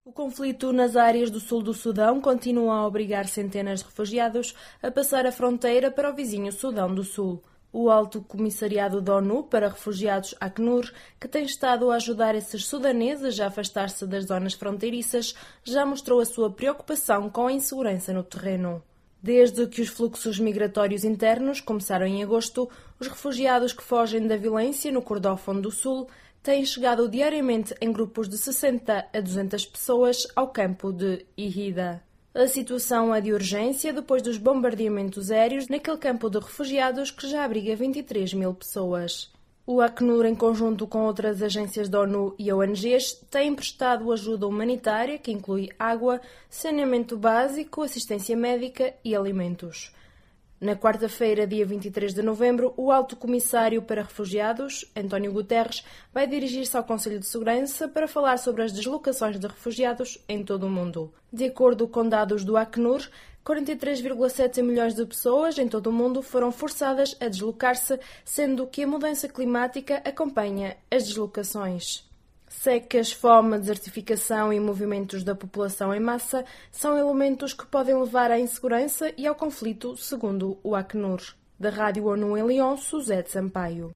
O conflito nas áreas do sul do Sudão continua a obrigar centenas de refugiados a passar a fronteira para o vizinho Sudão do Sul. O Alto Comissariado da ONU para Refugiados, Acnur, que tem estado a ajudar esses sudaneses a afastar-se das zonas fronteiriças, já mostrou a sua preocupação com a insegurança no terreno. Desde que os fluxos migratórios internos começaram em agosto, os refugiados que fogem da violência no Kordofão do Sul têm chegado diariamente em grupos de 60 a 200 pessoas ao campo de Ihida. A situação é de urgência depois dos bombardeamentos aéreos naquele campo de refugiados que já abriga 23 mil pessoas. O Acnur, em conjunto com outras agências da ONU e ONGs, tem prestado ajuda humanitária que inclui água, saneamento básico, assistência médica e alimentos. Na quarta-feira, dia 23 de novembro, o Alto Comissário para Refugiados, António Guterres, vai dirigir-se ao Conselho de Segurança para falar sobre as deslocações de refugiados em todo o mundo. De acordo com dados do Acnur, 43,7 milhões de pessoas em todo o mundo foram forçadas a deslocar-se, sendo que a mudança climática acompanha as deslocações. Secas, fome, desertificação e movimentos da população em massa são elementos que podem levar à insegurança e ao conflito, segundo o Acnur. Da Rádio ONU em Lyon, Suzete Sampaio.